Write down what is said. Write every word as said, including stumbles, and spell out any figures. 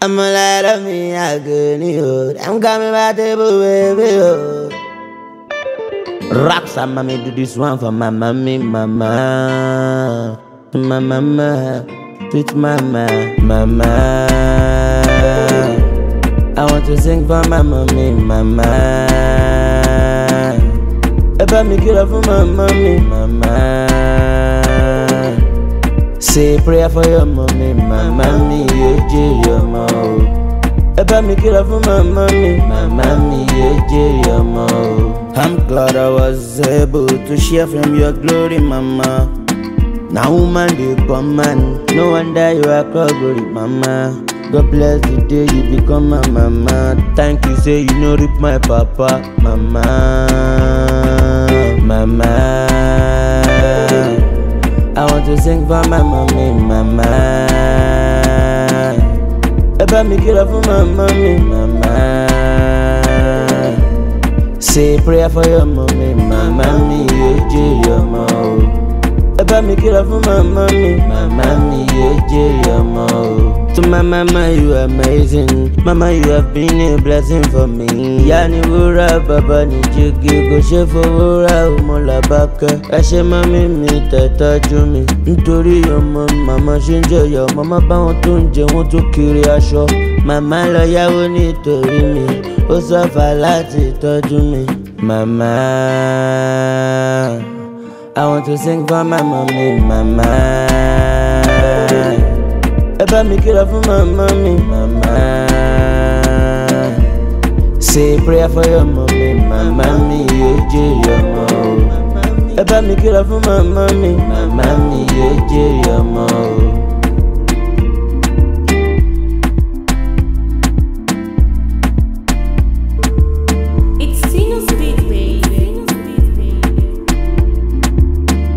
I'ma let up me agony, oh. I'm coming back table, baby, oh. Rocks, I'm mommy, do this one for my mommy, mama. My mama, sweet mama, mama. I want to sing for my mommy, mama. About me get up for my mommy, mama. Say prayer for your mommy, my mommy, yeah, your mom. About me get up for my mommy, my mommy, yeah, your mom. I'm glad I was able to share from your glory, mama. Now woman they come man, no wonder you are called glory, mama. God bless the day you become my mama. Thank you, say you know rip my papa, mama, mama. I want to sing for my mommy, mama. About me get up for my mommy, mama. Say prayer for your mommy, my mommy, yeah, your mom. About me get up for my mommy, my mommy, yeah, your mom. To my mama, you are amazing. Mama, you have been a blessing for me. Yani wura, baba ni jigi. Go she for wura, umola baka. Ashe mami mi tọ́jú mi. Nítorí ọmọ mama ṣe ń jẹyọ. Mama bá wọn tó ń jẹ wọn tó kiri aṣọ. Mama lọ yáwó nítorí mi. Ó sọ́fà láti tọ́jú mi. Mama, I want to sing for my mommy, mama. About me get up for my mommy, mama. Say prayer for your mommy, my mommy, yeah, your mom. About me get up for my mommy, my mommy, yeah, your mom.